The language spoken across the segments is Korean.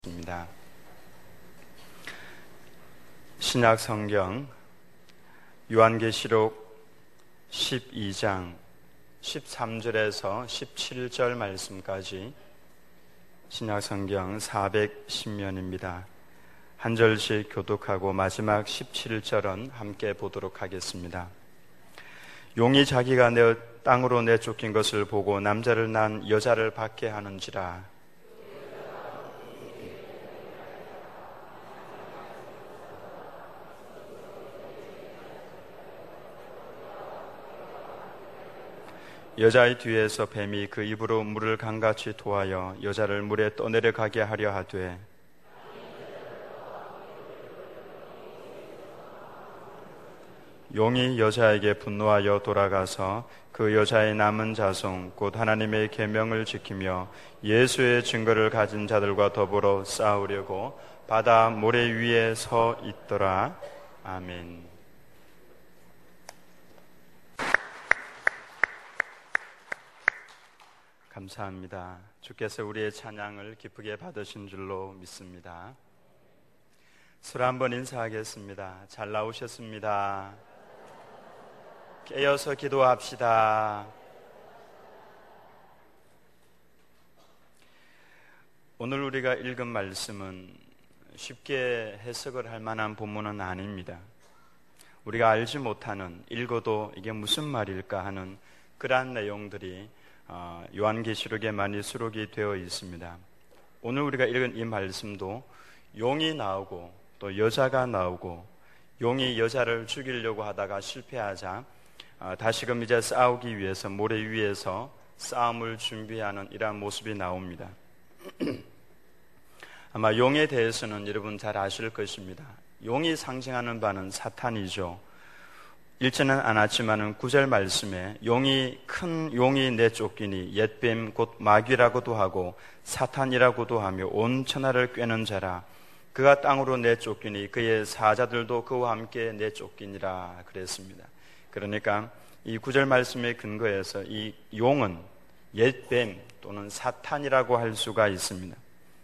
입니다. 신약 성경 요한계시록 12장 13절에서 17절 말씀까지 신약 성경 410면입니다. 한 절씩 교독하고 마지막 17절은 함께 보도록 하겠습니다. 용이 자기가 땅으로 내쫓긴 것을 보고 남자를 낳은 여자를 받게 하는지라. 여자의 뒤에서 뱀이 그 입으로 물을 강같이 토하여 여자를 물에 떠내려가게 하려 하되 용이 여자에게 분노하여 돌아가서 그 여자의 남은 자손 곧 하나님의 계명을 지키며 예수의 증거를 가진 자들과 더불어 싸우려고 바다 모래 위에 서 있더라. 아멘. 감사합니다. 주께서 우리의 찬양을 기쁘게 받으신 줄로 믿습니다. 서로 한번 인사하겠습니다. 잘 나오셨습니다. 깨어서 기도합시다. 오늘 우리가 읽은 말씀은 쉽게 해석을 할 만한 본문은 아닙니다. 우리가 알지 못하는, 읽어도 이게 무슨 말일까 하는 그러한 내용들이 요한계시록에 많이 수록이 되어 있습니다. 오늘 우리가 읽은 이 말씀도 용이 나오고 또 여자가 나오고 용이 여자를 죽이려고 하다가 실패하자 다시금 이제 싸우기 위해서 모래 위에서 싸움을 준비하는 이러한 모습이 나옵니다. 아마 용에 대해서는 여러분 잘 아실 것입니다. 용이 상징하는 바는 사탄이죠. 읽지는 않았지만은 9절 말씀에 큰 용이 내쫓기니 옛뱀 곧 마귀라고도 하고 사탄이라고도 하며 온 천하를 꿰는 자라. 그가 땅으로 내쫓기니 그의 사자들도 그와 함께 내쫓기니라 그랬습니다. 그러니까 이 9절 말씀의 근거에서 이 용은 옛뱀 또는 사탄이라고 할 수가 있습니다.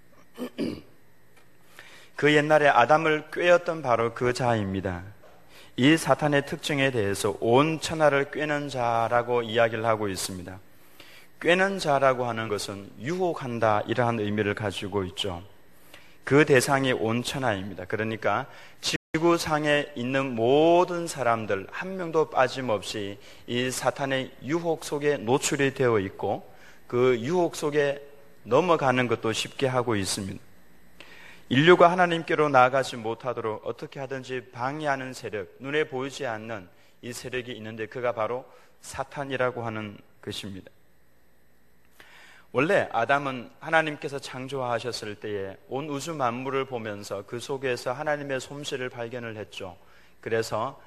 그 옛날에 아담을 꿰었던 바로 그 자입니다. 이 사탄의 특징에 대해서 온 천하를 꿰는 자라고 이야기를 하고 있습니다. 꿰는 자라고 하는 것은 유혹한다 이러한 의미를 가지고 있죠. 그 대상이 온 천하입니다. 그러니까 지구상에 있는 모든 사람들 한 명도 빠짐없이 이 사탄의 유혹 속에 노출이 되어 있고 그 유혹 속에 넘어가는 것도 쉽게 하고 있습니다. 인류가 하나님께로 나아가지 못하도록 어떻게 하든지 방해하는 세력, 눈에 보이지 않는 이 세력이 있는데 그가 바로 사탄이라고 하는 것입니다. 원래 아담은 하나님께서 창조하셨을 때에 온 우주 만물을 보면서 그 속에서 하나님의 솜씨를 발견을 했죠. 그래서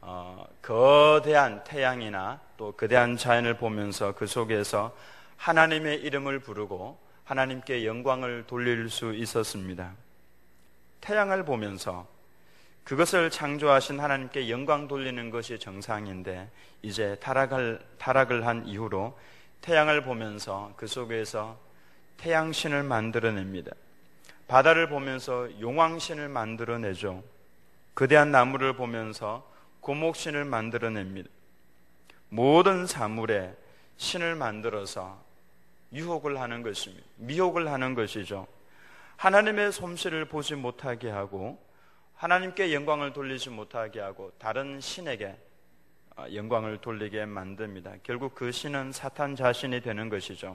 거대한 태양이나 또 거대한 자연을 보면서 그 속에서 하나님의 이름을 부르고 하나님께 영광을 돌릴 수 있었습니다. 태양을 보면서 그것을 창조하신 하나님께 영광 돌리는 것이 정상인데 이제 타락을 한 이후로 태양을 보면서 그 속에서 태양신을 만들어냅니다. 바다를 보면서 용왕신을 만들어내죠. 거대한 나무를 보면서 고목신을 만들어냅니다. 모든 사물에 신을 만들어서 유혹을 하는 것입니다. 미혹을 하는 것이죠. 하나님의 솜씨를 보지 못하게 하고 하나님께 영광을 돌리지 못하게 하고 다른 신에게 영광을 돌리게 만듭니다. 결국 그 신은 사탄 자신이 되는 것이죠.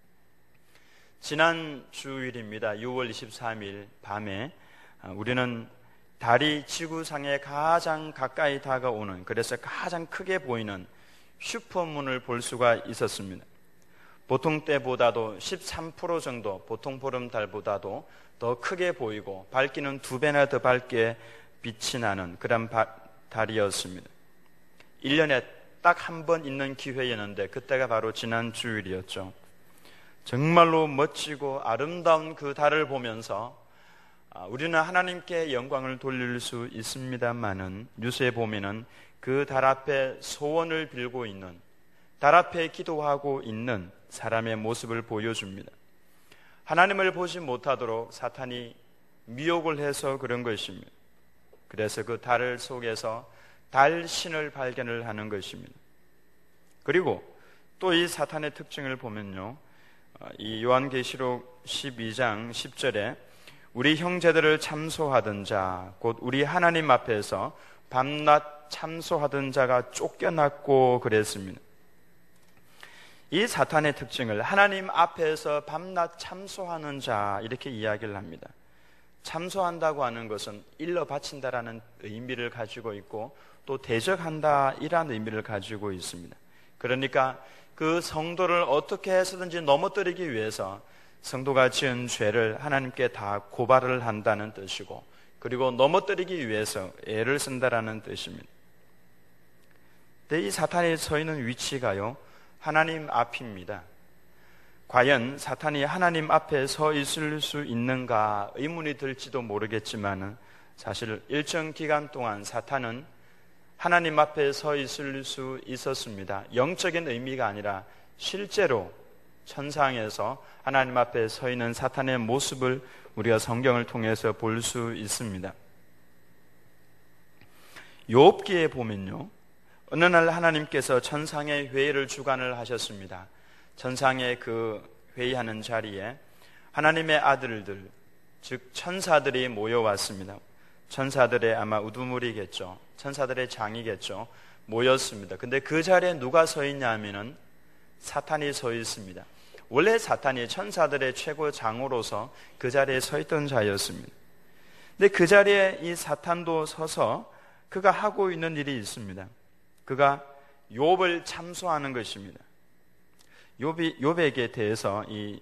지난 주일입니다. 6월 23일 밤에 우리는 달이 지구상에 가장 가까이 다가오는, 그래서 가장 크게 보이는 슈퍼문을 볼 수가 있었습니다. 보통 때보다도 13% 정도, 보통 보름달보다도 더 크게 보이고 밝기는 2배나 더 밝게 빛이 나는 그런 달이었습니다. 1년에 딱 한 번 있는 기회였는데 그때가 바로 지난 주일이었죠. 정말로 멋지고 아름다운 그 달을 보면서 우리는 하나님께 영광을 돌릴 수 있습니다만은 뉴스에 보면은 그 달 앞에 소원을 빌고 있는, 달 앞에 기도하고 있는 사람의 모습을 보여줍니다. 하나님을 보지 못하도록 사탄이 미혹을 해서 그런 것입니다. 그래서 그 달 속에서 달신을 발견을 하는 것입니다. 그리고 또 이 사탄의 특징을 보면요, 이 요한계시록 12장 10절에 우리 형제들을 참소하던 자, 곧 우리 하나님 앞에서 밤낮 참소하던 자가 쫓겨났고 그랬습니다. 이 사탄의 특징을 하나님 앞에서 밤낮 참소하는 자, 이렇게 이야기를 합니다. 참소한다고 하는 것은 일러 바친다라는 의미를 가지고 있고 또 대적한다 이라는 의미를 가지고 있습니다. 그러니까 그 성도를 어떻게 해서든지 넘어뜨리기 위해서 성도가 지은 죄를 하나님께 다 고발을 한다는 뜻이고, 그리고 넘어뜨리기 위해서 애를 쓴다라는 뜻입니다. 근데 이 사탄이 서 있는 위치가요, 하나님 앞입니다. 과연 사탄이 하나님 앞에 서 있을 수 있는가 의문이 들지도 모르겠지만, 사실 일정 기간 동안 사탄은 하나님 앞에 서 있을 수 있었습니다. 영적인 의미가 아니라 실제로 천상에서 하나님 앞에 서 있는 사탄의 모습을 우리가 성경을 통해서 볼 수 있습니다. 욥기에 보면요, 어느 날 하나님께서 천상의 회의를 주관을 하셨습니다. 천상의 그 회의하는 자리에 하나님의 아들들, 즉 천사들이 모여왔습니다. 천사들의 아마 우두머리겠죠. 천사들의 장이겠죠. 모였습니다. 근데 그 자리에 누가 서 있냐 하면은 사탄이 서 있습니다. 원래 사탄이 천사들의 최고 장으로서 그 자리에 서 있던 자였습니다. 근데 그 자리에 이 사탄도 서서 그가 하고 있는 일이 있습니다. 그가 욥을 참소하는 것입니다. 욥에게 대해서 이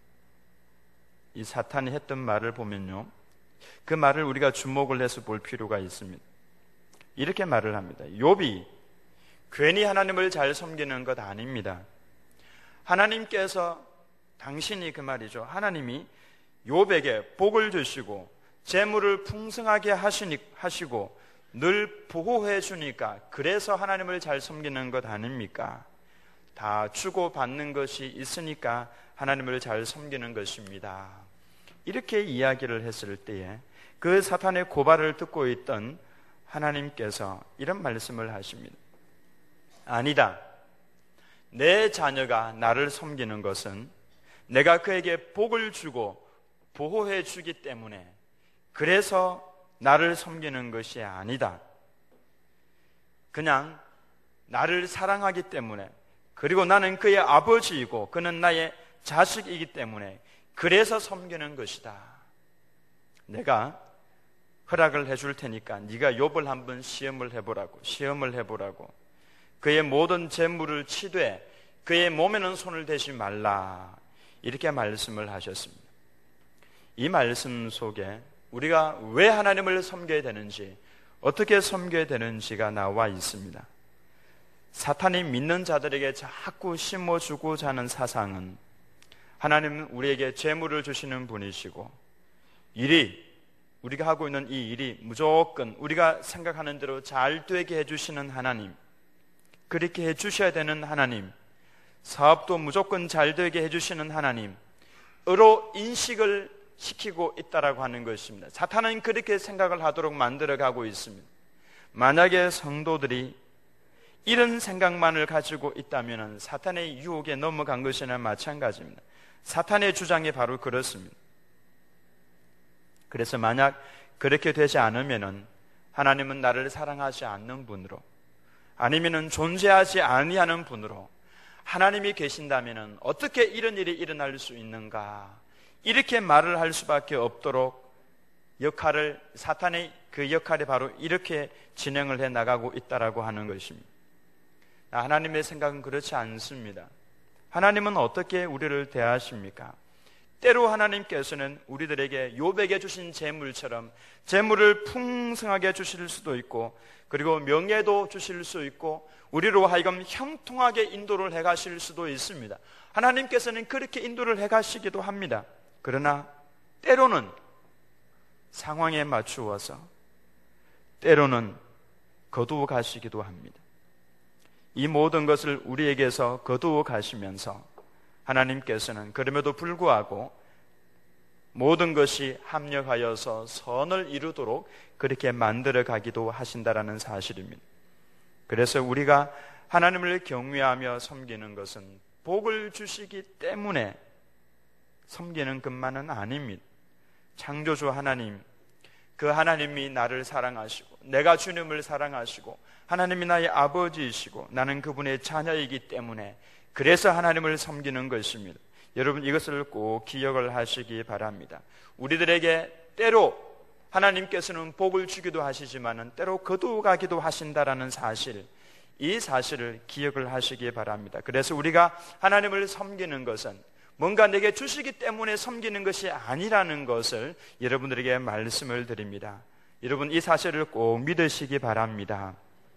사탄이 했던 말을 보면요, 그 말을 우리가 주목을 해서 볼 필요가 있습니다. 이렇게 말을 합니다. 욥이 괜히 하나님을 잘 섬기는 것 아닙니다. 하나님께서, 당신이 그 말이죠, 하나님이 욥에게 복을 주시고 재물을 풍성하게 하시고 늘 보호해 주니까 그래서 하나님을 잘 섬기는 것 아닙니까? 다 주고받는 것이 있으니까 하나님을 잘 섬기는 것입니다. 이렇게 이야기를 했을 때에 그 사탄의 고발을 듣고 있던 하나님께서 이런 말씀을 하십니다. 아니다. 내 자녀가 나를 섬기는 것은 내가 그에게 복을 주고 보호해 주기 때문에, 그래서 나를 섬기는 것이 아니다. 그냥 나를 사랑하기 때문에, 그리고 나는 그의 아버지이고 그는 나의 자식이기 때문에 그래서 섬기는 것이다. 내가 허락을 해줄 테니까 네가 욥을 한번 시험을 해보라고. 그의 모든 재물을 치되 그의 몸에는 손을 대지 말라, 이렇게 말씀을 하셨습니다. 이 말씀 속에 우리가 왜 하나님을 섬겨야 되는지, 어떻게 섬겨야 되는지가 나와 있습니다. 사탄이 믿는 자들에게 자꾸 심어주고자 하는 사상은, 하나님은 우리에게 재물을 주시는 분이시고 우리가 하고 있는 이 일이 무조건 우리가 생각하는 대로 잘 되게 해주시는 하나님, 그렇게 해주셔야 되는 하나님, 사업도 무조건 잘 되게 해주시는 하나님으로 인식을 시키고 있다라고 하는 것입니다. 사탄은 그렇게 생각을 하도록 만들어가고 있습니다. 만약에 성도들이 이런 생각만을 가지고 있다면 사탄의 유혹에 넘어간 것이나 마찬가지입니다. 사탄의 주장이 바로 그렇습니다. 그래서 만약 그렇게 되지 않으면 하나님은 나를 사랑하지 않는 분으로, 아니면 존재하지 아니하는 분으로 하나님이 계신다면 어떻게 이런 일이 일어날 수 있는가, 이렇게 말을 할 수밖에 없도록 사탄의 그 역할이 바로 이렇게 진행을 해 나가고 있다라고 하는 것입니다. 하나님의 생각은 그렇지 않습니다. 하나님은 어떻게 우리를 대하십니까? 때로 하나님께서는 우리들에게 욥에게 주신 재물처럼 재물을 풍성하게 주실 수도 있고, 그리고 명예도 주실 수 있고, 우리로 하여금 형통하게 인도를 해가실 수도 있습니다. 하나님께서는 그렇게 인도를 해가시기도 합니다. 그러나 때로는 상황에 맞추어서 때로는 거두어 가시기도 합니다. 이 모든 것을 우리에게서 거두어 가시면서 하나님께서는 그럼에도 불구하고 모든 것이 합력하여서 선을 이루도록 그렇게 만들어 가기도 하신다라는 사실입니다. 그래서 우리가 하나님을 경외하며 섬기는 것은 복을 주시기 때문에 섬기는 것만은 아닙니다. 창조주 하나님, 그 하나님이 나를 사랑하시고 내가 주님을 사랑하시고 하나님이 나의 아버지이시고 나는 그분의 자녀이기 때문에 그래서 하나님을 섬기는 것입니다. 여러분, 이것을 꼭 기억을 하시기 바랍니다. 우리들에게 때로 하나님께서는 복을 주기도 하시지만 때로 거두어가기도 하신다라는 사실, 이 사실을 기억을 하시기 바랍니다. 그래서 우리가 하나님을 섬기는 것은 뭔가 내게 주시기 때문에 섬기는 것이 아니라는 것을 여러분들에게 말씀을 드립니다. 여러분, 이 사실을 꼭 믿으시기 바랍니다.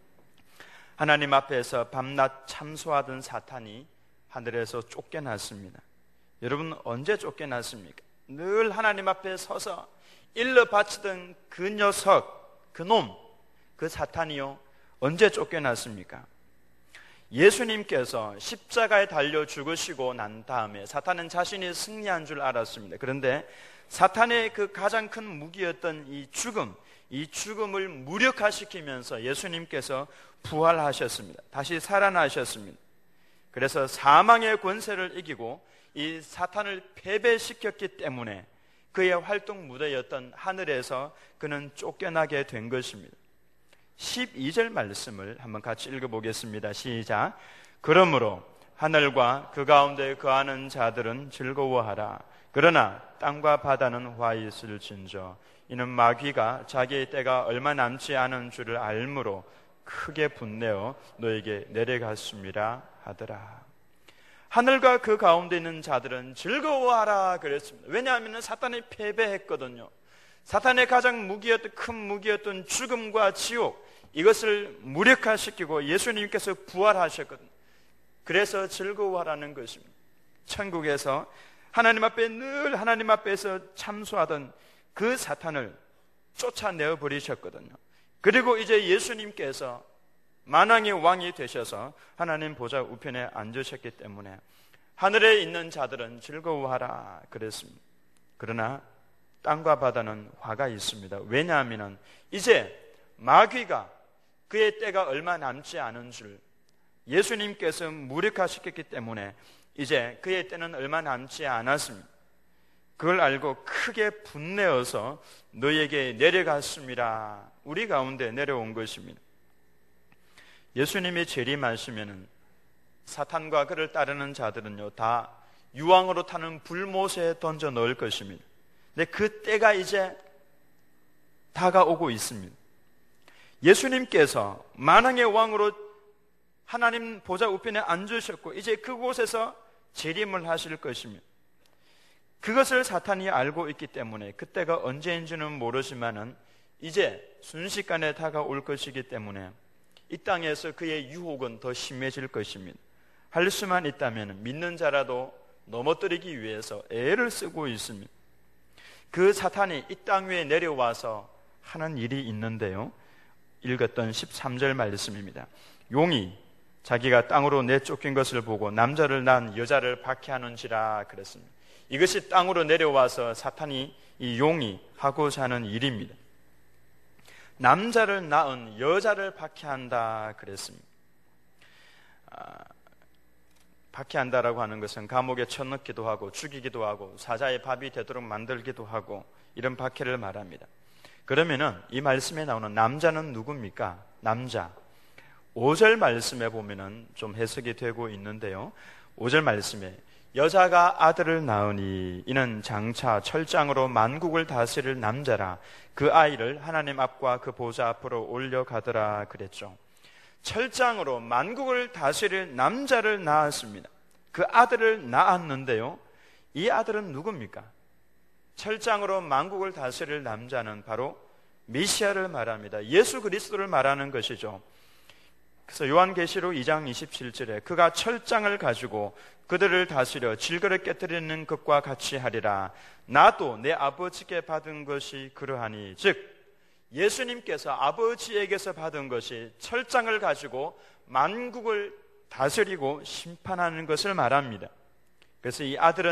하나님 앞에서 밤낮 참소하던 사탄이 하늘에서 쫓겨났습니다. 여러분, 언제 쫓겨났습니까? 늘 하나님 앞에 서서 일러 바치던 그 녀석, 그 놈, 그 사탄이요, 언제 쫓겨났습니까? 예수님께서 십자가에 달려 죽으시고 난 다음에 사탄은 자신이 승리한 줄 알았습니다. 그런데 사탄의 그 가장 큰 무기였던 이 죽음을 무력화시키면서 예수님께서 부활하셨습니다. 다시 살아나셨습니다. 그래서 사망의 권세를 이기고 이 사탄을 패배시켰기 때문에 그의 활동 무대였던 하늘에서 그는 쫓겨나게 된 것입니다. 12절 말씀을 한번 같이 읽어보겠습니다. 시작. 그러므로 하늘과 그 가운데 거하는 자들은 즐거워하라. 그러나 땅과 바다는 화 있을진저 이는 마귀가 자기의 때가 얼마 남지 않은 줄을 알므로 크게 분내어 너에게 내려갔습니다 하더라. 하늘과 그 가운데 있는 자들은 즐거워하라 그랬습니다. 왜냐하면 사탄이 패배했거든요. 사탄의 가장 큰 무기였던 죽음과 지옥, 이것을 무력화시키고 예수님께서 부활하셨거든요. 그래서 즐거워하라는 것입니다. 천국에서 하나님 앞에 늘 하나님 앞에서 참소하던 그 사탄을 쫓아내어 버리셨거든요. 그리고 이제 예수님께서 만왕의 왕이 되셔서 하나님 보좌 우편에 앉으셨기 때문에 하늘에 있는 자들은 즐거워하라 그랬습니다. 그러나 땅과 바다는 화가 있습니다. 왜냐하면 이제 마귀가 그의 때가 얼마 남지 않은 줄 예수님께서 무력화시켰기 때문에 이제 그의 때는 얼마 남지 않았습니다. 그걸 알고 크게 분내어서 너에게 내려갔습니다. 우리 가운데 내려온 것입니다. 예수님이 재림하시면은 사탄과 그를 따르는 자들은요 다 유황으로 타는 불못에 던져 넣을 것입니다. 근데 그 때가 이제 다가오고 있습니다. 예수님께서 만왕의 왕으로 하나님 보좌 우편에 앉으셨고 이제 그곳에서 재림을 하실 것입니다. 그것을 사탄이 알고 있기 때문에 그때가 언제인지는 모르지만은 이제 순식간에 다가올 것이기 때문에 이 땅에서 그의 유혹은 더 심해질 것입니다. 할 수만 있다면 믿는 자라도 넘어뜨리기 위해서 애를 쓰고 있습니다. 그 사탄이 이 땅 위에 내려와서 하는 일이 있는데요, 읽었던 13절 말씀입니다. 용이 자기가 땅으로 내쫓긴 것을 보고 남자를 낳은 여자를 박해하는지라 그랬습니다. 이것이 땅으로 내려와서 사탄이 이 용이 하고자 하는 일입니다. 남자를 낳은 여자를 박해한다 그랬습니다. 박해한다라고 하는 것은 감옥에 쳐넣기도 하고 죽이기도 하고 사자의 밥이 되도록 만들기도 하고 이런 박해를 말합니다. 그러면은 이 말씀에 나오는 남자는 누굽니까? 남자. 5절 말씀에 보면은 좀 해석이 되고 있는데요. 5절 말씀에 여자가 아들을 낳으니 이는 장차 철장으로 만국을 다스릴 남자라 그 아이를 하나님 앞과 그 보좌 앞으로 올려가더라 그랬죠. 철장으로 만국을 다스릴 남자를 낳았습니다. 그 아들을 낳았는데요, 이 아들은 누굽니까? 철장으로 만국을 다스릴 남자는 바로 메시아를 말합니다. 예수 그리스도를 말하는 것이죠. 그래서 요한계시록 2장 27절에 그가 철장을 가지고 그들을 다스려 질거를 깨뜨리는 것과 같이 하리라. 나도 내 아버지께 받은 것이 그러하니, 즉 예수님께서 아버지에게서 받은 것이 철장을 가지고 만국을 다스리고 심판하는 것을 말합니다. 그래서 이 아들은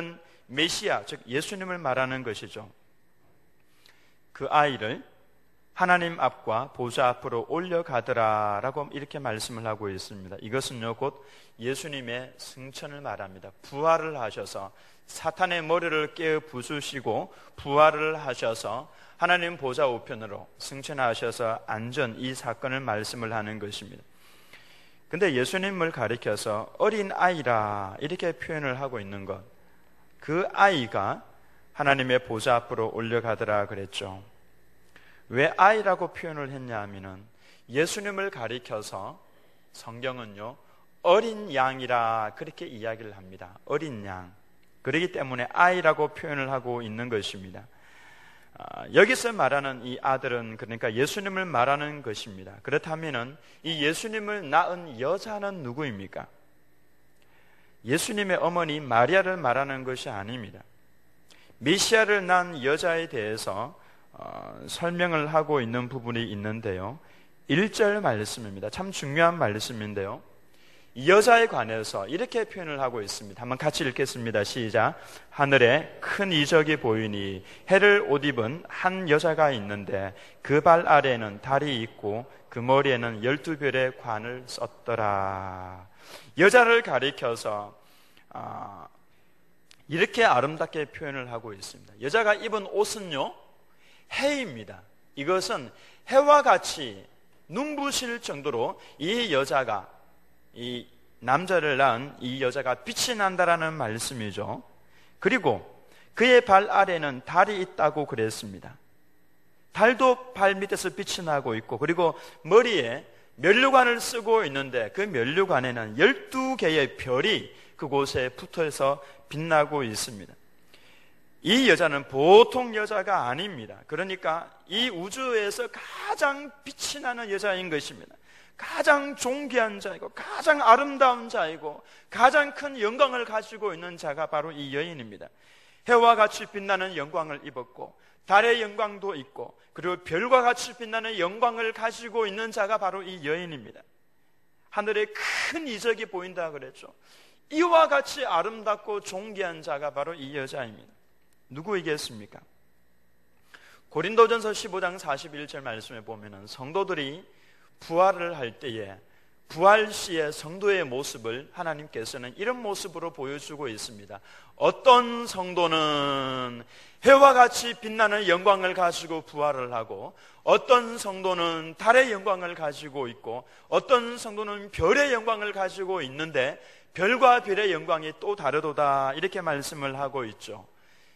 메시아, 즉 예수님을 말하는 것이죠. 그 아이를 하나님 앞과 보좌 앞으로 올려가더라라고 이렇게 말씀을 하고 있습니다. 이것은요, 곧 예수님의 승천을 말합니다. 부활을 하셔서 사탄의 머리를 깨어 부수시고 부활을 하셔서 하나님 보좌 우편으로 승천하셔서 안전, 이 사건을 말씀을 하는 것입니다. 근데 예수님을 가리켜서 어린 아이라 이렇게 표현을 하고 있는 것, 그 아이가 하나님의 보좌 앞으로 올려가더라 그랬죠. 왜 아이라고 표현을 했냐 하면은 예수님을 가리켜서 성경은요, 어린 양이라 그렇게 이야기를 합니다. 어린 양. 그렇기 때문에 아이라고 표현을 하고 있는 것입니다. 여기서 말하는 이 아들은 그러니까 예수님을 말하는 것입니다. 그렇다면은 이 예수님을 낳은 여자는 누구입니까? 예수님의 어머니 마리아를 말하는 것이 아닙니다. 메시아를 낳은 여자에 대해서 설명을 하고 있는 부분이 있는데요, 1절 말씀입니다. 참 중요한 말씀인데요, 이 여자에 관해서 이렇게 표현을 하고 있습니다. 한번 같이 읽겠습니다. 시작. 하늘에 큰 이적이 보이니 해를 옷 입은 한 여자가 있는데 그 발 아래에는 달이 있고 그 머리에는 12별의 관을 썼더라. 여자를 가리켜서 이렇게 아름답게 표현을 하고 있습니다. 여자가 입은 옷은요, 해입니다. 이것은 해와 같이 눈부실 정도로 이 여자가, 이 남자를 낳은 이 여자가 빛이 난다라는 말씀이죠. 그리고 그의 발 아래는 달이 있다고 그랬습니다. 달도 발 밑에서 빛이 나고 있고, 그리고 머리에 면류관을 쓰고 있는데 그 면류관에는 12개의 별이 그곳에 붙어서 빛나고 있습니다. 이 여자는 보통 여자가 아닙니다. 그러니까 이 우주에서 가장 빛이 나는 여자인 것입니다. 가장 존귀한 자이고 가장 아름다운 자이고 가장 큰 영광을 가지고 있는 자가 바로 이 여인입니다. 해와 같이 빛나는 영광을 입었고 달의 영광도 있고 그리고 별과 같이 빛나는 영광을 가지고 있는 자가 바로 이 여인입니다. 하늘에 큰 이적이 보인다 그랬죠. 이와 같이 아름답고 존귀한 자가 바로 이 여자입니다. 누구이겠습니까? 고린도전서 15장 41절 말씀에 보면은 성도들이 부활을 할 때에 부활 시의 성도의 모습을 하나님께서는 이런 모습으로 보여주고 있습니다. 어떤 성도는 해와 같이 빛나는 영광을 가지고 부활을 하고, 어떤 성도는 달의 영광을 가지고 있고, 어떤 성도는 별의 영광을 가지고 있는데 별과 별의 영광이 또 다르도다, 이렇게 말씀을 하고 있죠.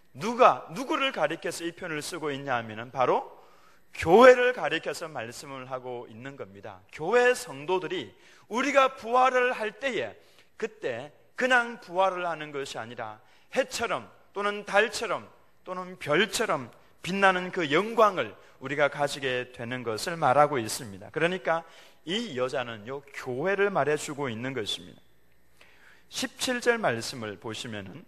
누구를 가리켜서 이 표현을 쓰고 있냐 하면은 바로 교회를 가리켜서 말씀을 하고 있는 겁니다. 교회 성도들이 우리가 부활을 할 때에 그때 그냥 부활을 하는 것이 아니라 해처럼 또는 달처럼 또는 별처럼 빛나는 그 영광을 우리가 가지게 되는 것을 말하고 있습니다. 그러니까 이 여자는요, 교회를 말해주고 있는 것입니다. 17절 말씀을 보시면은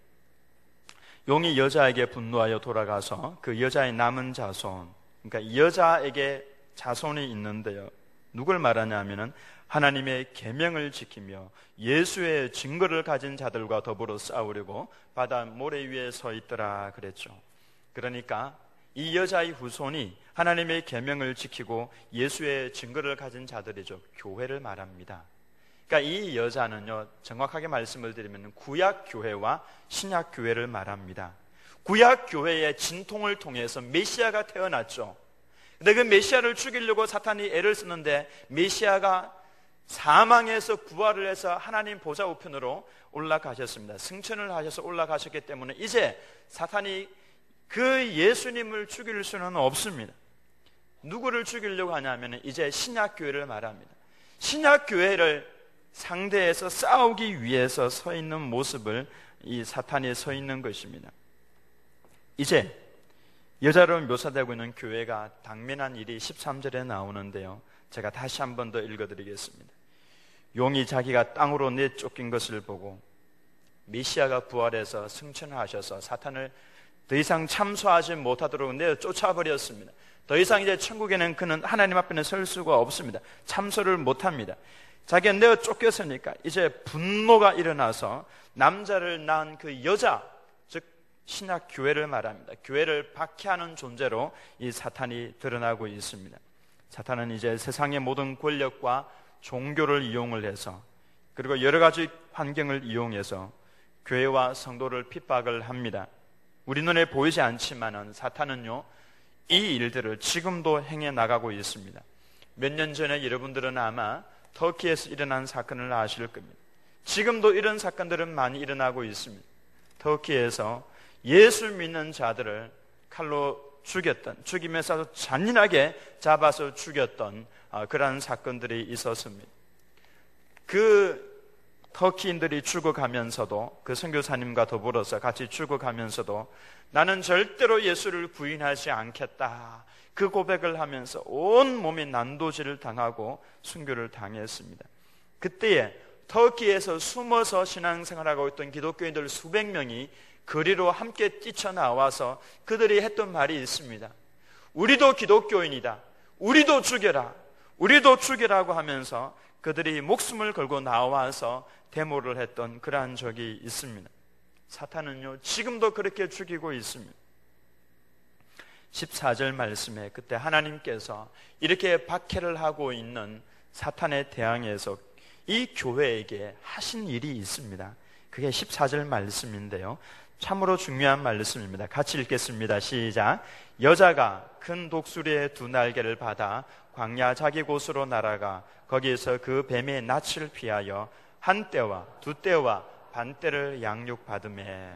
용이 여자에게 분노하여 돌아가서 그 여자의 남은 자손, 그러니까 이 여자에게 자손이 있는데요, 누굴 말하냐 하면은 하나님의 계명을 지키며 예수의 증거를 가진 자들과 더불어 싸우려고 바다 모래 위에 서 있더라 그랬죠. 그러니까 이 여자의 후손이 하나님의 계명을 지키고 예수의 증거를 가진 자들이죠. 교회를 말합니다. 그러니까 이 여자는요, 정확하게 말씀을 드리면 구약 교회와 신약 교회를 말합니다. 구약 교회의 진통을 통해서 메시아가 태어났죠. 근데 그 메시아를 죽이려고 사탄이 애를 쓰는데 메시아가 사망해서 부활을 해서 하나님 보좌 우편으로 올라가셨습니다. 승천을 하셔서 올라가셨기 때문에 이제 사탄이 그 예수님을 죽일 수는 없습니다. 누구를 죽이려고 하냐면 이제 신약 교회를 말합니다. 신약 교회를 상대해서 싸우기 위해서 서 있는 모습을 이 사탄이 서 있는 것입니다. 이제 여자로 묘사되고 있는 교회가 당면한 일이 13절에 나오는데요, 제가 다시 한 번 더 읽어드리겠습니다. 용이 자기가 땅으로 내쫓긴 것을 보고 메시아가 부활해서 승천하셔서 사탄을 더 이상 참소하지 못하도록 내쫓아버렸습니다. 더 이상 이제 천국에는 그는 하나님 앞에는 설 수가 없습니다. 참소를 못합니다. 자기가 내어 쫓겼으니까 이제 분노가 일어나서 남자를 낳은 그 여자, 즉 신약 교회를 말합니다. 교회를 박해하는 존재로 이 사탄이 드러나고 있습니다. 사탄은 이제 세상의 모든 권력과 종교를 이용을 해서, 그리고 여러 가지 환경을 이용해서 교회와 성도를 핍박을 합니다. 우리 눈에 보이지 않지만은 사탄은요, 이 일들을 지금도 행해 나가고 있습니다. 몇 년 전에 여러분들은 아마 터키에서 일어난 사건을 아실 겁니다. 지금도 이런 사건들은 많이 일어나고 있습니다. 터키에서 예수 믿는 자들을 칼로 죽이면서 잔인하게 잡아서 죽였던 그러한 사건들이 있었습니다. 그 터키인들이 죽어가면서도, 그 선교사님과 더불어서 같이 죽어가면서도 나는 절대로 예수를 부인하지 않겠다, 그 고백을 하면서 온 몸이 난도질을 당하고 순교를 당했습니다. 그때에 터키에서 숨어서 신앙생활하고 있던 기독교인들 수백 명이 거리로 함께 뛰쳐나와서 그들이 했던 말이 있습니다. 우리도 기독교인이다, 우리도 죽여라, 우리도 죽여라고 하면서 그들이 목숨을 걸고 나와서 데모를 했던 그러한 적이 있습니다. 사탄은요, 지금도 그렇게 죽이고 있습니다. 14절 말씀에 그때 하나님께서 이렇게 박해를 하고 있는 사탄에 대항해서 이 교회에게 하신 일이 있습니다. 그게 14절 말씀인데요, 참으로 중요한 말씀입니다. 같이 읽겠습니다. 시작. 여자가 큰 독수리의 두 날개를 받아 광야 자기 곳으로 날아가 거기에서 그 뱀의 낯을 피하여 한 때와 두 때와 반 때를 양육받으매.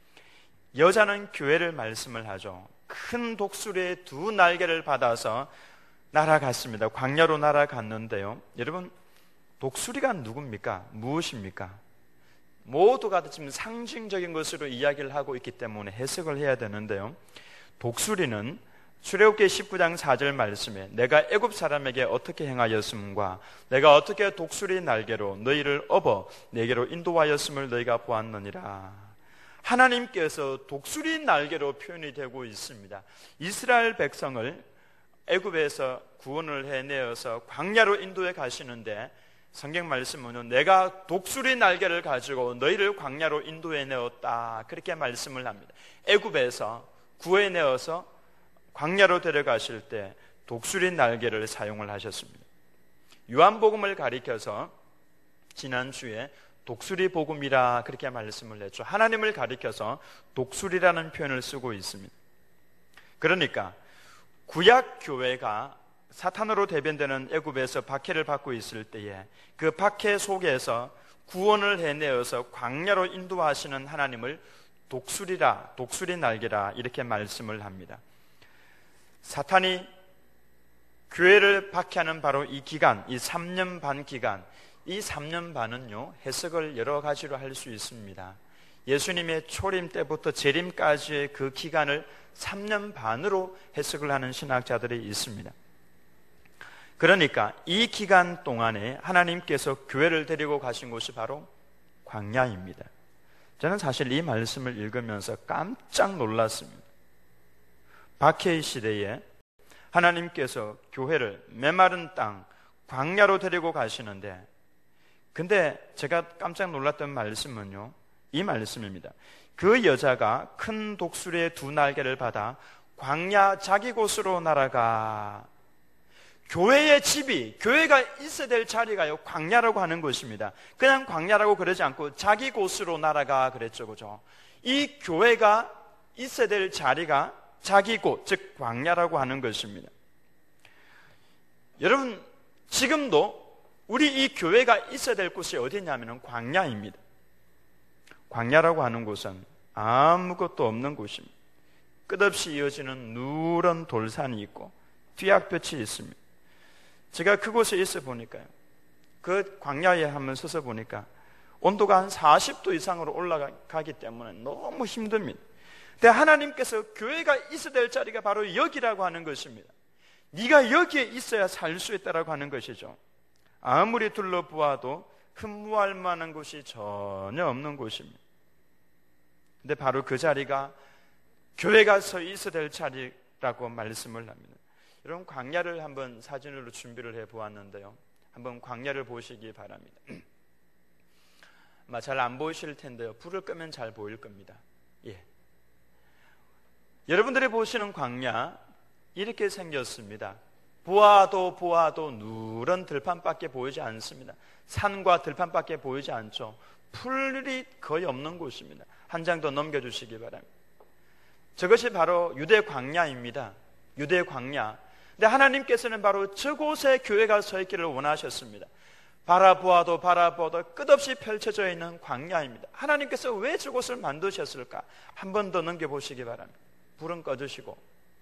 여자는 교회를 말씀을 하죠. 큰 독수리의 두 날개를 받아서 날아갔습니다. 광야로 날아갔는데요, 여러분, 독수리가 누굽니까? 무엇입니까? 모두가 지금 상징적인 것으로 이야기를 하고 있기 때문에 해석을 해야 되는데요, 독수리는 출애굽기 19장 4절 말씀에 내가 애굽 사람에게 어떻게 행하였음과 내가 어떻게 독수리 날개로 너희를 업어 내게로 인도하였음을 너희가 보았느니라. 하나님께서 독수리 날개로 표현이 되고 있습니다. 이스라엘 백성을 애굽에서 구원을 해내어서 광야로 인도해 가시는데 성경 말씀은 내가 독수리 날개를 가지고 너희를 광야로 인도해 내었다, 그렇게 말씀을 합니다. 애굽에서 구해내어서 광야로 데려가실 때 독수리 날개를 사용을 하셨습니다. 요한복음을 가리켜서 지난주에 독수리 복음이라 그렇게 말씀을 했죠. 하나님을 가리켜서 독수리라는 표현을 쓰고 있습니다. 그러니까 구약 교회가 사탄으로 대변되는 애굽에서 박해를 받고 있을 때에 그 박해 속에서 구원을 해내어서 광야로 인도하시는 하나님을 독수리라, 독수리 날개라 이렇게 말씀을 합니다. 사탄이 교회를 박해하는 바로 이 기간, 이 3년 반 기간, 이 3년 반은요, 해석을 여러 가지로 할 수 있습니다. 예수님의 초림 때부터 재림까지의 그 기간을 3년 반으로 해석을 하는 신학자들이 있습니다. 그러니까 이 기간 동안에 하나님께서 교회를 데리고 가신 곳이 바로 광야입니다. 저는 사실 이 말씀을 읽으면서 깜짝 놀랐습니다. 박해의 시대에 하나님께서 교회를 메마른 땅 광야로 데리고 가시는데, 근데 제가 깜짝 놀랐던 말씀은요, 이 말씀입니다. 그 여자가 큰 독수리의 두 날개를 받아 광야 자기 곳으로 날아가. 교회의 집이, 교회가 있어야 될 자리가요, 광야라고 하는 것입니다. 그냥 광야라고 그러지 않고 자기 곳으로 날아가 그랬죠, 그죠? 이 교회가 있어야 될 자리가 자기 곳, 즉 광야라고 하는 것입니다. 여러분, 지금도 우리 이 교회가 있어야 될 곳이 어디냐면 광야입니다. 광야라고 하는 곳은 아무것도 없는 곳입니다. 끝없이 이어지는 누런 돌산이 있고 뒤악볕이 있습니다. 제가 그곳에 있어 보니까요, 그 광야에 한번 서서 보니까 온도가 한 40도 이상으로 올라가기 때문에 너무 힘듭니다. 근데 하나님께서 교회가 있어야 될 자리가 바로 여기라고 하는 것입니다. 네가 여기에 있어야 살 수 있다라고 하는 것이죠. 아무리 둘러보아도 흠모할 만한 곳이 전혀 없는 곳입니다. 근데 바로 그 자리가 교회가 서 있어야 될 자리라고 말씀을 합니다. 여러분, 광야를 한번 사진으로 준비를 해보았는데요, 한번 광야를 보시기 바랍니다. 아마 잘 안 보이실 텐데요, 불을 끄면 잘 보일 겁니다. 예, 여러분들이 보시는 광야 이렇게 생겼습니다. 보아도 누런 들판밖에 보이지 않습니다. 산과 들판밖에 보이지 않죠. 풀이 거의 없는 곳입니다. 한 장 더 넘겨주시기 바랍니다. 저것이 바로 유대 광야입니다. 유대 광야. 근데 하나님께서는 바로 저곳에 교회가 서 있기를 원하셨습니다. 바라보아도 끝없이 펼쳐져 있는 광야입니다. 하나님께서 왜 저곳을 만드셨을까? 한 번 더 넘겨보시기 바랍니다. 불은 꺼주시고,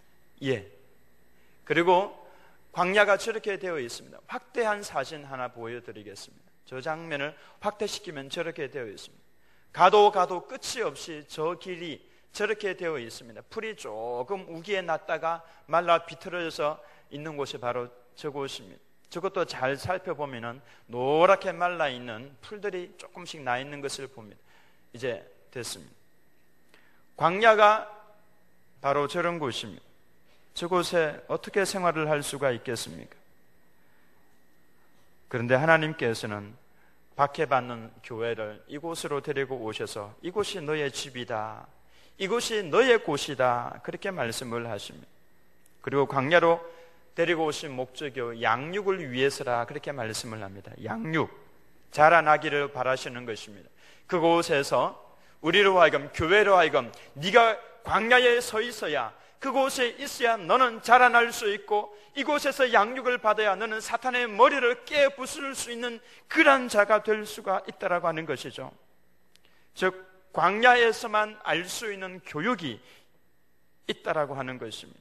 그리고 광야가 저렇게 되어 있습니다. 확대한 사진 하나 보여드리겠습니다. 저 장면을 확대시키면 저렇게 되어 있습니다. 가도 끝이 없이 저 길이 저렇게 되어 있습니다. 풀이 조금 우기에 났다가 말라 비틀어져서 있는 곳이 바로 저곳입니다. 저것도 잘 살펴보면 노랗게 말라있는 풀들이 조금씩 나 있는 것을 봅니다. 이제 됐습니다. 광야가 바로 저런 곳입니다. 저곳에 어떻게 생활을 할 수가 있겠습니까? 그런데 하나님께서는 박해받는 교회를 이곳으로 데리고 오셔서 이곳이 너의 집이다, 이곳이 너의 곳이다, 그렇게 말씀을 하십니다. 그리고 광야로 데리고 오신 목적이 양육을 위해서라, 그렇게 말씀을 합니다. 양육, 자라나기를 바라시는 것입니다. 그곳에서 우리로 하여금, 교회로 하여금 네가 광야에 서 있어야, 그곳에 있어야 너는 자라날 수 있고, 이곳에서 양육을 받아야 너는 사탄의 머리를 깨부술 수 있는 그런 자가 될 수가 있다라고 하는 것이죠. 즉 광야에서만 알 수 있는 교육이 있다라고 하는 것입니다.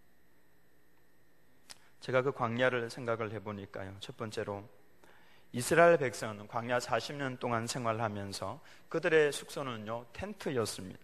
제가 그 광야를 생각을 해보니까요, 첫 번째로 이스라엘 백성은 광야 40년 동안 생활하면서 그들의 숙소는요 텐트였습니다.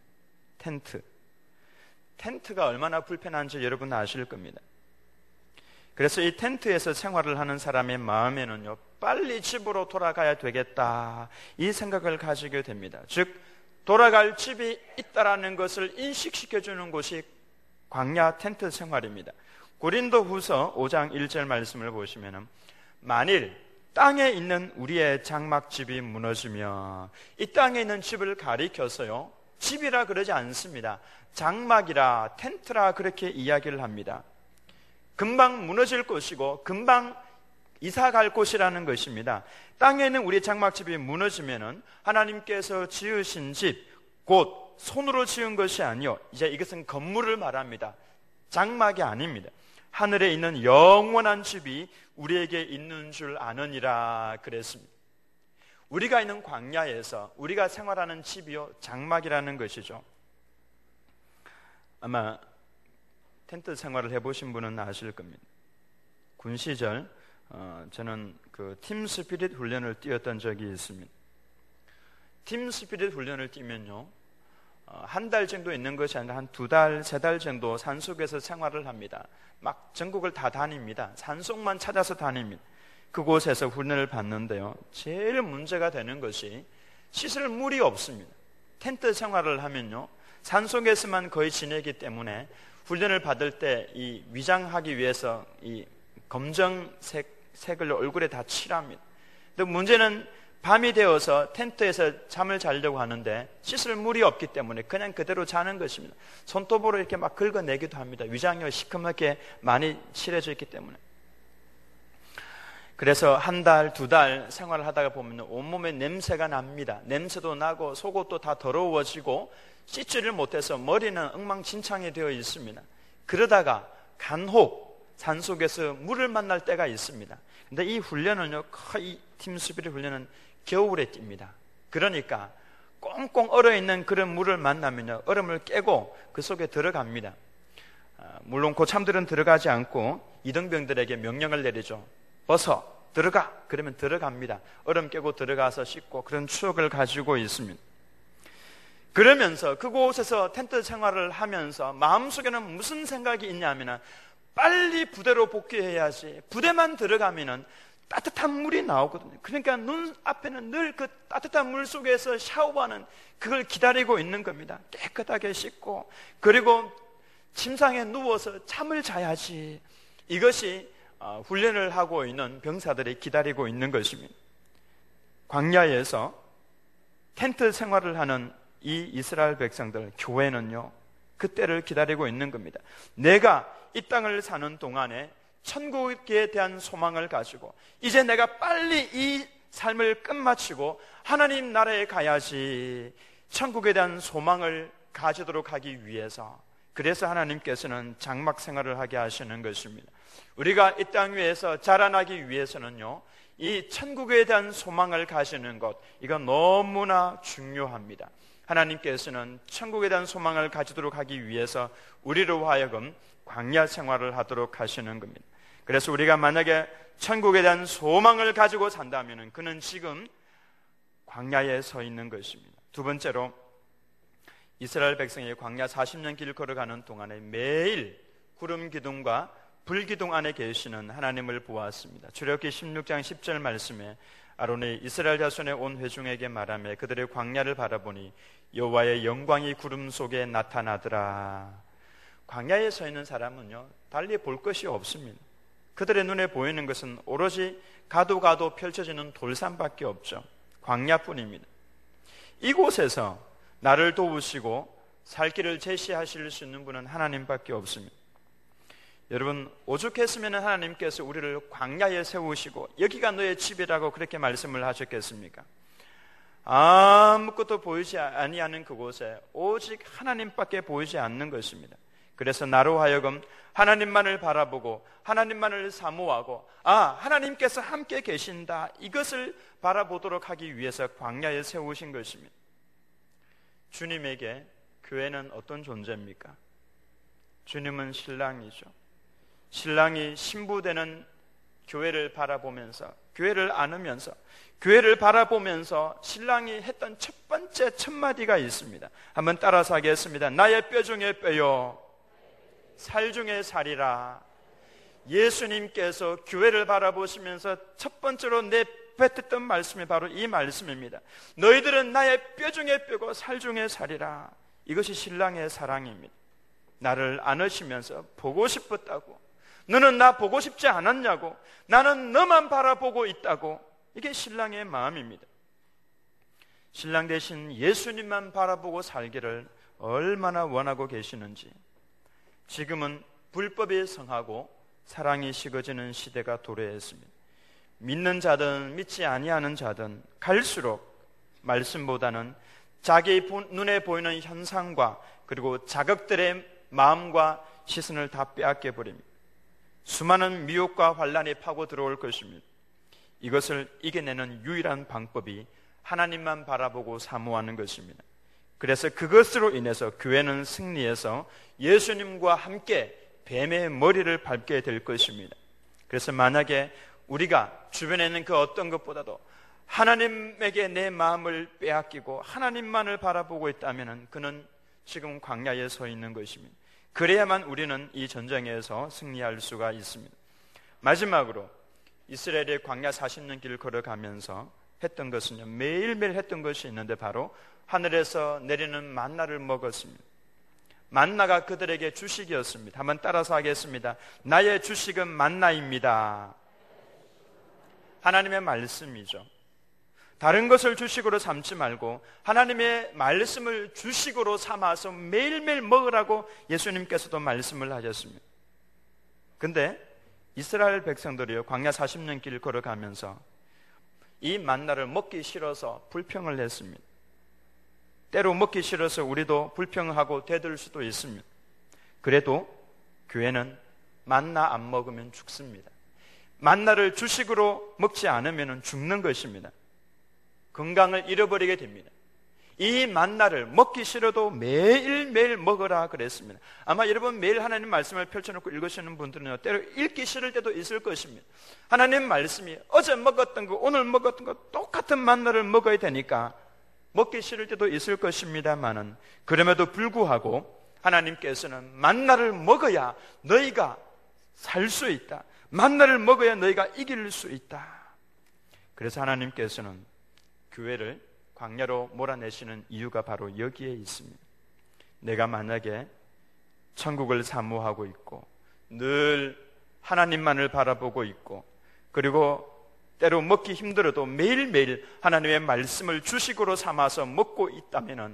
텐트가 얼마나 불편한지 여러분 아실 겁니다. 그래서 이 텐트에서 생활을 하는 사람의 마음에는요, 빨리 집으로 돌아가야 되겠다, 이 생각을 가지게 됩니다. 즉 돌아갈 집이 있다라는 것을 인식시켜주는 곳이 광야 텐트 생활입니다. 고린도후서 5장 1절 말씀을 보시면, 만일 땅에 있는 우리의 장막집이 무너지며, 이 땅에 있는 집을 가리켜서요, 집이라 그러지 않습니다. 장막이라, 텐트라 그렇게 이야기를 합니다. 금방 무너질 것이고 금방 이사갈 곳이라는 것입니다. 땅에 있는 우리 장막집이 무너지면은 하나님께서 지으신 집, 곧 손으로 지은 것이 아니요, 이제 이것은 건물을 말합니다. 장막이 아닙니다. 하늘에 있는 영원한 집이 우리에게 있는 줄 아느니라 그랬습니다. 우리가 있는 광야에서 우리가 생활하는 집이요, 장막이라는 것이죠. 아마 텐트 생활을 해보신 분은 아실 겁니다. 군 시절 저는 그 팀 스피릿 훈련을 뛰었던 적이 있습니다. 팀 스피릿 훈련을 뛰면요, 한 달 정도 있는 것이 아니라 한 2달, 3달 정도 산속에서 생활을 합니다. 막 전국을 다 다닙니다. 산속만 찾아서 다닙니다. 그곳에서 훈련을 받는데요, 제일 문제가 되는 것이 씻을 물이 없습니다. 텐트 생활을 하면요, 산속에서만 거의 지내기 때문에 훈련을 받을 때 이 위장하기 위해서 이 검정색을 얼굴에 다 칠합니다. 근데 문제는 밤이 되어서 텐트에서 잠을 자려고 하는데 씻을 물이 없기 때문에 그냥 그대로 자는 것입니다. 손톱으로 이렇게 막 긁어내기도 합니다. 위장이 시커멓게 많이 칠해져 있기 때문에. 그래서 한 달, 2달 생활을 하다가 보면 온몸에 냄새가 납니다. 냄새도 나고 속옷도 다 더러워지고 씻지를 못해서 머리는 엉망진창이 되어 있습니다. 그러다가 간혹 산속에서 물을 만날 때가 있습니다. 근데 이 훈련은요, 거의 팀 스피릿 훈련은 겨울에 뜁니다. 그러니까 꽁꽁 얼어있는 그런 물을 만나면요, 얼음을 깨고 그 속에 들어갑니다. 물론 고참들은 들어가지 않고 이등병들에게 명령을 내리죠. 벗어 들어가, 그러면 들어갑니다. 얼음 깨고 들어가서 씻고, 그런 추억을 가지고 있습니다. 그러면서 그곳에서 텐트 생활을 하면서 마음속에는 무슨 생각이 있냐면, 빨리 부대로 복귀해야지, 부대만 들어가면은 따뜻한 물이 나오거든요. 그러니까 눈앞에는 늘 그 따뜻한 물 속에서 샤워하는 그걸 기다리고 있는 겁니다. 깨끗하게 씻고, 그리고 침상에 누워서 잠을 자야지. 이것이 훈련을 하고 있는 병사들이 기다리고 있는 것입니다. 광야에서 텐트 생활을 하는 이 이스라엘 백성들, 교회는요, 그 때를 기다리고 있는 겁니다. 내가 이 땅을 사는 동안에 천국에 대한 소망을 가지고 이제 내가 빨리 이 삶을 끝마치고 하나님 나라에 가야지, 천국에 대한 소망을 가지도록 하기 위해서, 그래서 하나님께서는 장막 생활을 하게 하시는 것입니다. 우리가 이 땅 위에서 자라나기 위해서는요, 이 천국에 대한 소망을 가지는 것, 이건 너무나 중요합니다. 하나님께서는 천국에 대한 소망을 가지도록 하기 위해서 우리로 하여금 광야 생활을 하도록 하시는 겁니다. 그래서 우리가 만약에 천국에 대한 소망을 가지고 산다면 그는 지금 광야에 서 있는 것입니다. 두 번째로, 이스라엘 백성이 광야 40년 길 걸어가는 동안에 매일 구름 기둥과 불 기둥 안에 계시는 하나님을 보았습니다. 출애굽기 16장 10절 말씀에 아론이 이스라엘 자손의 온 회중에게 말하며 그들의 광야를 바라보니 여호와의 영광이 구름 속에 나타나더라. 광야에 서 있는 사람은요, 달리 볼 것이 없습니다. 그들의 눈에 보이는 것은 오로지 가도 펼쳐지는 돌산밖에 없죠. 광야뿐입니다. 이곳에서 나를 도우시고 살 길을 제시하실 수 있는 분은 하나님밖에 없습니다. 여러분, 오죽했으면 하나님께서 우리를 광야에 세우시고 여기가 너의 집이라고 그렇게 말씀을 하셨겠습니까? 아무것도 보이지 아니하는 그곳에 오직 하나님밖에 보이지 않는 것입니다. 그래서 나로 하여금 하나님만을 바라보고 하나님만을 사모하고, 하나님께서 함께 계신다, 이것을 바라보도록 하기 위해서 광야에 세우신 것입니다. 주님에게 교회는 어떤 존재입니까? 주님은 신랑이죠. 신랑이 신부되는 교회를 바라보면서, 교회를 안으면서, 교회를 바라보면서 신랑이 했던 첫 번째 첫마디가 있습니다. 한번 따라서 하겠습니다. 나의 뼈 중에 뼈요, 살 중에 살이라. 예수님께서 교회를 바라보시면서 첫 번째로 내뱉었던 말씀이 바로 이 말씀입니다. 너희들은 나의 뼈 중에 뼈고 살 중에 살이라. 이것이 신랑의 사랑입니다. 나를 안으시면서 보고 싶었다고, 너는 나 보고 싶지 않았냐고, 나는 너만 바라보고 있다고, 이게 신랑의 마음입니다. 신랑 대신 예수님만 바라보고 살기를 얼마나 원하고 계시는지. 지금은 불법이 성하고 사랑이 식어지는 시대가 도래했습니다. 믿는 자든 믿지 아니하는 자든 갈수록 말씀보다는 자기 눈에 보이는 현상과 그리고 자극들의 마음과 시선을 다 빼앗겨 버립니다. 수많은 미혹과 환란이 파고 들어올 것입니다. 이것을 이겨내는 유일한 방법이 하나님만 바라보고 사모하는 것입니다. 그래서 그것으로 인해서 교회는 승리해서 예수님과 함께 뱀의 머리를 밟게 될 것입니다. 그래서 만약에 우리가 주변에 있는 그 어떤 것보다도 하나님에게 내 마음을 빼앗기고 하나님만을 바라보고 있다면 그는 지금 광야에 서 있는 것입니다. 그래야만 우리는 이 전쟁에서 승리할 수가 있습니다. 마지막으로 이스라엘의 광야 40년 길을 걸어가면서 했던 것은요, 매일매일 했던 것이 있는데 바로 하늘에서 내리는 만나를 먹었습니다. 만나가 그들에게 주식이었습니다. 한번 따라서 하겠습니다. 나의 주식은 만나입니다. 하나님의 말씀이죠. 다른 것을 주식으로 삼지 말고 하나님의 말씀을 주식으로 삼아서 매일매일 먹으라고 예수님께서도 말씀을 하셨습니다. 근데 이스라엘 백성들이요, 광야 40년 길 걸어가면서 이 만나를 먹기 싫어서 불평을 했습니다. 때로 먹기 싫어서 우리도 불평하고 대들 수도 있습니다. 그래도 교회는 만나 안 먹으면 죽습니다. 만나를 주식으로 먹지 않으면 죽는 것입니다. 건강을 잃어버리게 됩니다. 이 만나를 먹기 싫어도 매일매일 먹으라 그랬습니다. 아마 여러분 매일 하나님 말씀을 펼쳐놓고 읽으시는 분들은요, 때로 읽기 싫을 때도 있을 것입니다. 하나님 말씀이 어제 먹었던 거, 오늘 먹었던 거 똑같은 만나를 먹어야 되니까 먹기 싫을 때도 있을 것입니다만은, 그럼에도 불구하고 하나님께서는 만나를 먹어야 너희가 살 수 있다, 만나를 먹어야 너희가 이길 수 있다. 그래서 하나님께서는 교회를 광야로 몰아내시는 이유가 바로 여기에 있습니다. 내가 만약에 천국을 사모하고 있고 늘 하나님만을 바라보고 있고, 그리고 때로 먹기 힘들어도 매일매일 하나님의 말씀을 주식으로 삼아서 먹고 있다면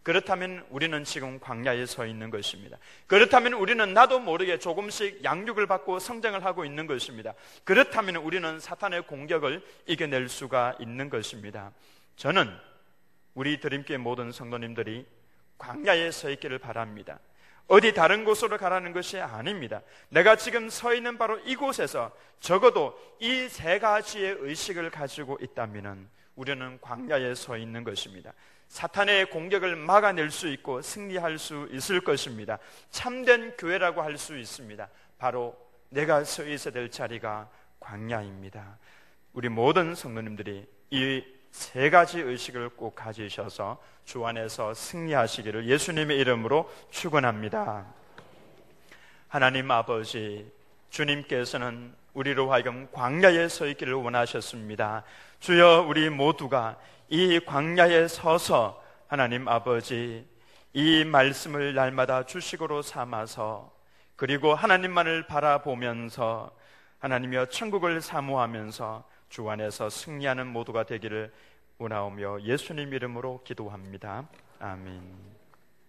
그렇다면 우리는 지금 광야에 서 있는 것입니다. 그렇다면 우리는 나도 모르게 조금씩 양육을 받고 성장을 하고 있는 것입니다. 그렇다면 우리는 사탄의 공격을 이겨낼 수가 있는 것입니다. 저는 우리 드림교회 모든 성도님들이 광야에 서 있기를 바랍니다. 어디 다른 곳으로 가라는 것이 아닙니다. 내가 지금 서 있는 바로 이곳에서 적어도 이 세 가지의 의식을 가지고 있다면 우리는 광야에 서 있는 것입니다. 사탄의 공격을 막아낼 수 있고 승리할 수 있을 것입니다. 참된 교회라고 할 수 있습니다. 바로 내가 서 있어야 될 자리가 광야입니다. 우리 모든 성도님들이 이 세 가지 의식을 꼭 가지셔서 주 안에서 승리하시기를 예수님의 이름으로 축원합니다. 하나님 아버지, 주님께서는 우리로 하여금 광야에 서 있기를 원하셨습니다. 주여, 우리 모두가 이 광야에 서서 하나님 아버지, 이 말씀을 날마다 주식으로 삼아서, 그리고 하나님만을 바라보면서 하나님이여 천국을 사모하면서 주 안에서 승리하는 모두가 되기를 원하오며 예수님 이름으로 기도합니다. 아멘.